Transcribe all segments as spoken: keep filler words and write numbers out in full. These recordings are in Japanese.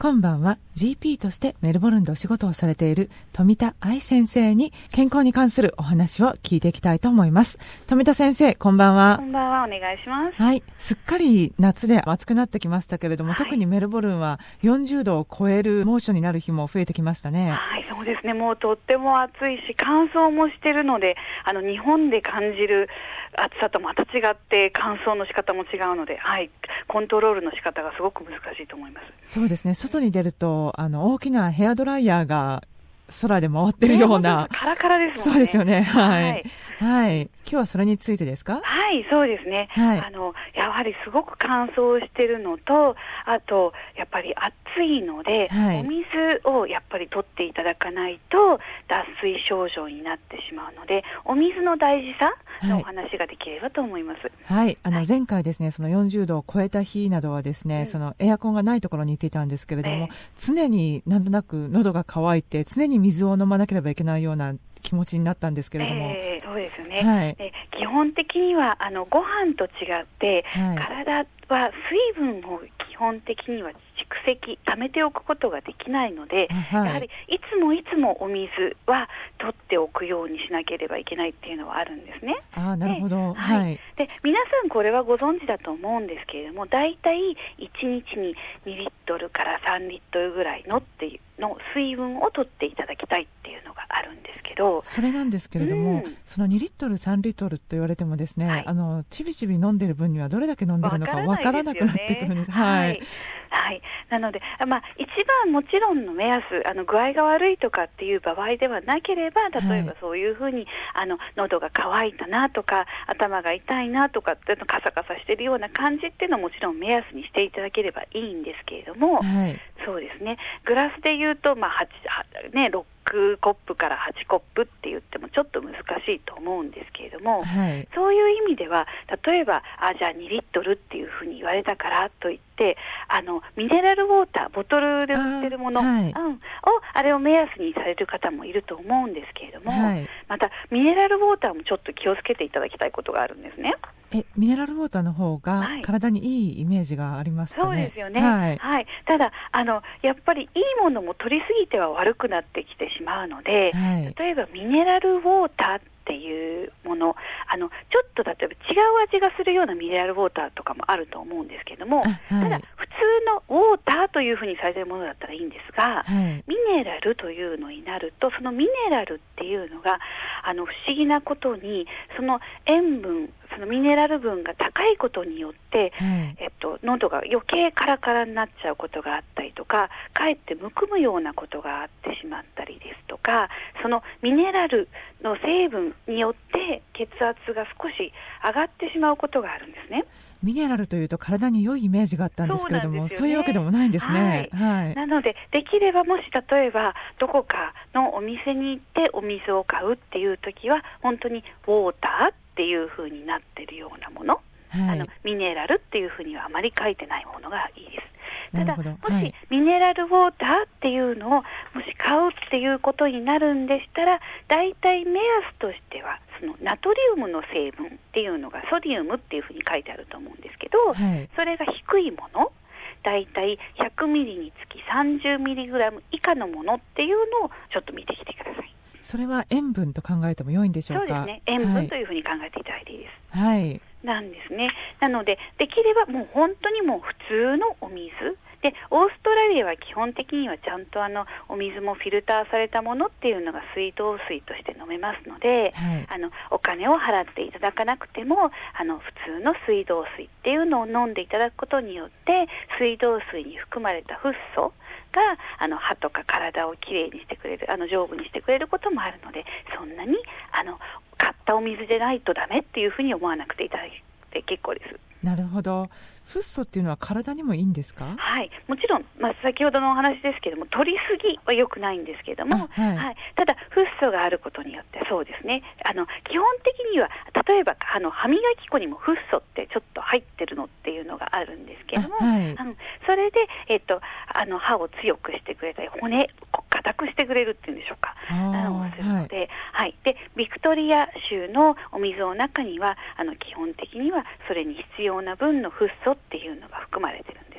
今晩は ジーピー としてメルボルンでお仕事をされている富田愛先生に健康に関するお話を聞いていきたいと思います。富田先生、こんばんは。 こんばんは、お願いします。 はい、すっかり夏で暑くなってきましたけれども、はい、特にメルボルンはよんじゅうどを超える猛暑になる日も増えてきましたね。 はい、そうですね。もうとっても暑いし乾燥もしてるので、あの日本で感じる暑さとまた違って乾燥の仕方も違うので、はい、コントロールの仕方がすごく難しいと思います。 そうですね。外に出るとあの大きなヘアドライヤーが空で回ってるような、 ね、カラカラですもんね。 そうですよね。はい、 はいはい、今日はそれについてですか？ はい、そうですね。はい、あのやはりすごく乾燥してるのと、あとやっぱり暑いので、はい、お水をやっぱり取っていただかないと脱水症状になってしまうので、お水の大事さのお話ができればと思います。 はい、はい、あの前回ですね、そのよんじゅうどを超えた日などはですね、うん、そのエアコンがないところにいていたんですけれども、えー、常になんとなく喉が渇いて常に水を飲まなければいけないような気持ちになったんですけれども、 えー、そうですね、 はい、 え基本的にはあのご飯と違って、はい、体は水分を基本的には蓄積溜めておくことができないので、はい、やはりいつもいつもお水は取っておくようにしなければいけないっていうのはあるんですね。 あ、なるほど、 はい、 はい、 で皆さんこれはご存知だと思うんですけれども、だいたいいちにちににリットルからさんリットルぐらいのっていうの水分を取っていただきたいっていうのがあるんですけど、 それなんですけれども、うん、そのにリットルさんリットルと言われてもですね、はい、あのちびちび飲んでる分にはどれだけ飲んでるのかわからなくなってくるんです。 はい、はい、なので、まあ、一番もちろんの目安、あの具合が悪いとかっていう場合ではなければ、例えばそういうふうに、はい、あの喉が渇いたなとか頭が痛いなとかってカサカサしてるような感じっていうのはもちろん目安にしていただければいいんですけれども、はい、そうですね、グラスで言うと、まあはちね、ろくコップからはちコップって言ってもちょっと難しいと思うんですけれども、はい、そういう意味では例えばあじゃあにリットルっていうふうに言われたからといってあのミネラルウォーターボトルで売ってるもの、はい、うん、をあれを目安にされる方もいると思うんですけれども、はい、またミネラルウォーターもちょっと気をつけていただきたいことがあるんですね。 えミネラルウォーターの方が体にいいイメージがありますかね。 そうですよね、はいはい、ただあのやっぱりいいものも取りすぎては悪くなってきてしまうので、はい、例えばミネラルウォーターっていうもの、あのちょっと例えば違う味がするようなミネラルウォーターとかもあると思うんですけれども、はい、ただ普通のウォーターというふうにされているものだったらいいんですが、はい、ミネラルというのになるとそのミネラルっていうのがあの不思議なことにその塩分そのミネラル分が高いことによって、はいえっと、喉が余計カラカラになっちゃうことがあったりとか、かえってむくむようなことがあってしまったりですとか、そのミネラルの成分によって血圧が少し上がってしまうことがあるんですね。 ミネラルというと体に良いイメージがあったんですけれども、 そう、そういうわけでもないんですね。はいはい、 なのでできればもし例えばどこかのお店に行ってお水を買うっていう時は本当にウォーターっていう風になっているようなもの、はい、あのミネラルっていう風にはあまり書いてないものがいいです。ただもし、はい、ミネラルウォーターっていうのをもし買うっていうことになるんでしたら、だいたい目安としてはそのナトリウムの成分っていうのがソディウムっていうふうに書いてあると思うんですけど、はい、それが低いもの、だいたいひゃくミリにつきさんじゅうミリグラム以下のものっていうのをちょっと見てきてください。 それは塩分と考えても良いんでしょうか？ そうですね、塩分というふうに考えていただいていいです。 はい、 なんですね。なのでできればもう本当にもう普通のお水で、オーストラリアは基本的にはちゃんとあのお水もフィルターされたものっていうのが水道水として飲めますので、はい、あのお金を払っていただかなくてもあの普通の水道水っていうのを飲んでいただくことによって水道水に含まれたフッ素があの歯とか体をきれいにしてくれる、あの丈夫にしてくれることもあるので、そんなにあの買ったお水でないとダメっていうふうに思わなくていただいて結構です。 なるほど。フッ素っていうのは体にもいいんですか？ はい、もちろん、まあ、先ほどのお話ですけども取りすぎは良くないんですけれども、はいはい、ただフッ素があることによってそうですね、あの基本的には例えばあの歯磨き粉にもフッ素ってちょっと入ってるのっていうのがあるんですけども、はい、あのそれで、えっと、あの歯を強くしてくれたり骨硬くしてくれるっていうんでしょうか、あのするので、はいはい、でビクトリア州のお水の中にはあの基本的にはそれに必要な分のフッ素っていうのが含まれてるんです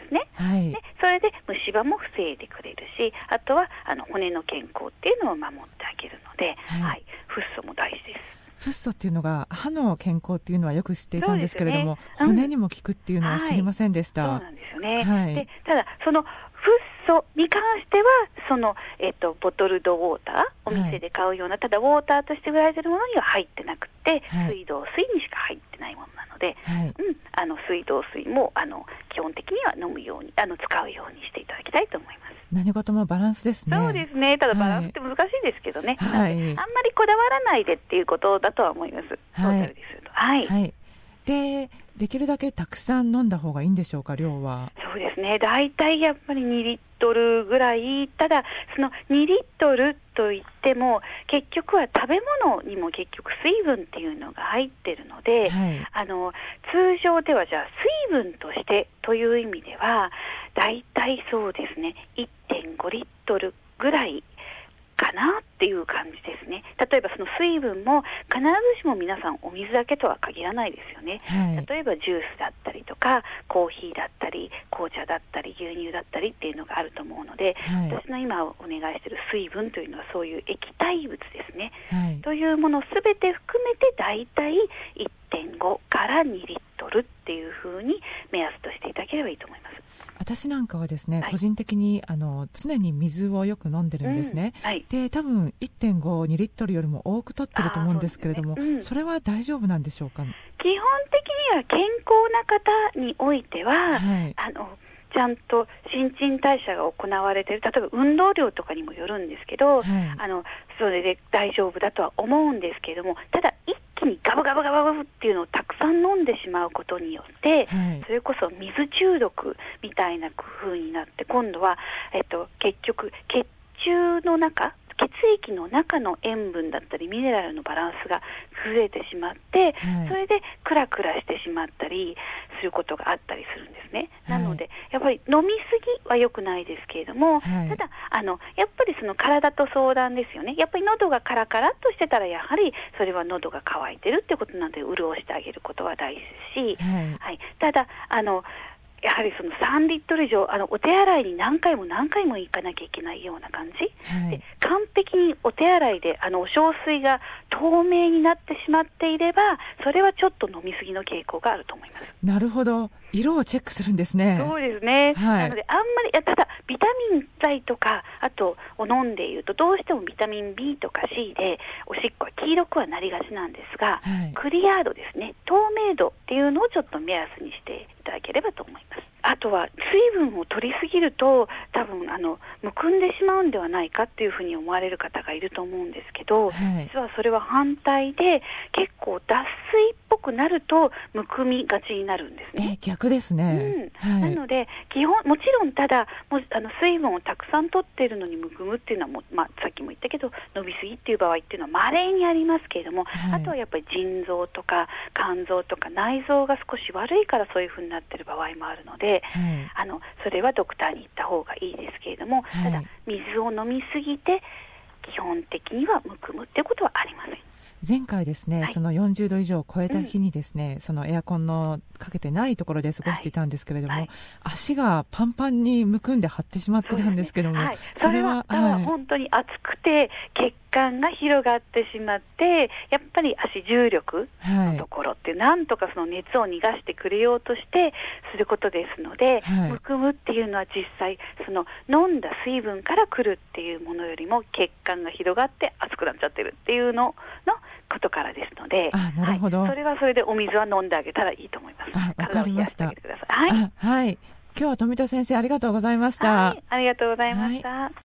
ですね、 はい、 でそれで虫歯も防いでくれるし、あとはあの骨の健康っていうのを守ってあげるので、はいはい、フッ素も大事です。 フッ素っていうのが歯の健康っていうのはよく知っていたんですけれども、 ねうん、 骨にも効くっていうのは知りませんでした。 はい、そうなんですよね、 はい、 でただそのフッ素に関してはその、えっと、ボトルドウォーターお店で買うような、はい、ただウォーターとして売られているものには入ってなくて、はい、水道水にしか入ってないものなので、はい、うん、あの水道水もあの基本的には飲むようにあの使うようにしていただきたいと思います。 何事もバランスですね。 そうですね。ただバランスって難しいですけどね、 はい、 あんまりこだわらないでっていうことだとは思います。 はい、 トータルですると、はいはい、 でできるだけたくさん飲んだ方がいいんでしょうか、量は。 そうですね、だいたいやっぱりにリットルぐらい。ただそのにリットルといっても結局は食べ物にも結局水分っていうのが入ってるので、はい、あの通常ではじゃあ水分としてという意味ではだいたいそうですね いってんごリットルぐらいかなっていう感じですね。例えばその水分も必ずしも皆さんお水だけとは限らないですよね、はい、例えばジュースだったりとかコーヒーだったり紅茶だったり牛乳だったりっていうのがあると思うので、はい、私の今お願いしている水分というのはそういう液体物ですね、はい、というものをすべて含めてだいたい いってんごからにリットルっていうふうに目安としていただければいいと思います。 私なんかはですね、 はい、 個人的にあの常に水をよく飲んでるんですね、 うんはい、 で多分 いってんご、にリットルよりも多く取ってると思うんですけれども、 そ,、ねうん、それは大丈夫なんでしょうか。 基本的には健康な方においては、はい、あのちゃんと新陳代謝が行われている、例えば運動量とかにもよるんですけど、はい、あのそれで大丈夫だとは思うんですけれども、ただ一気にガブガブガブガブっていうのをたくさん飲んでしまうことによって、はい、それこそ水中毒みたいな風になって今度は、えっと、結局血中の中血液の中の塩分だったりミネラルのバランスが崩れてしまって、はい、それでクラクラしてしまったりすることがあったりするんですね、はい、なのでやっぱり飲みすぎは良くないですけれども、はい、ただあのやっぱりその体と相談ですよね。やっぱり喉がカラカラっとしてたらやはりそれは喉が渇いてるってことなので潤してあげることは大事ですし、はいはい、ただあのやはりそのさんリットル以上あのお手洗いに何回も何回も行かなきゃいけないような感じ、はい、で完璧にお手洗いであのお小水が透明になってしまっていればそれはちょっと飲みすぎの傾向があると思います。 なるほど、色をチェックするんですね。 そうですね、はい、なのであんまりただビタミン剤とかあとを飲んでいるとどうしてもビタミン ビー とか シー でおしっこは黄色くはなりがちなんですが、はい、クリア度ですね、透明度っていうのをちょっと目安にしていただければと思います。あとは水分を取りすぎると多分あのむくんでしまうんではないかっていうふうに思われる方がいると思うんですけど、はい、実はそれは反対で結構脱水っぽくなるとむくみがちになるんですね。 えー、逆ですね、 うんはい、なので基本もちろんただもあの水分をたくさん取っているのにむくむっていうのはも、まあ、さっきも言ったけど飲みすぎっていう場合っていうのは稀にありますけれども、はい、あとはやっぱり腎臓とか肝臓とか内臓が少し悪いからそういうふうになっている場合もあるので、はい、あのそれはドクターに行った方がいいですけれども、はい、ただ水を飲みすぎて基本的にはむくむっていうことはありません。 前回ですね、はい、そのよんじゅうど以上を超えた日にですね、うん、そのエアコンのかけてないところで過ごしていたんですけれども、はいはい、足がパンパンにむくんで張ってしまってたんですけども、 そ, ねはい、それは、はい、本当に暑くて血管が広がってしまってやっぱり足重力のところってなんとかその熱を逃がしてくれようとしてすることですので、はい、むくむっていうのは実際その飲んだ水分から来るっていうものよりも血管が広がって熱くなっちゃってるっていうののことからですので、 あ、なるほど、 はい、それはそれでお水は飲んであげたらいいと思います。 あ、わかりました。 はい、 はい、今日は富田先生ありがとうございました。 はい、ありがとうございました。はい。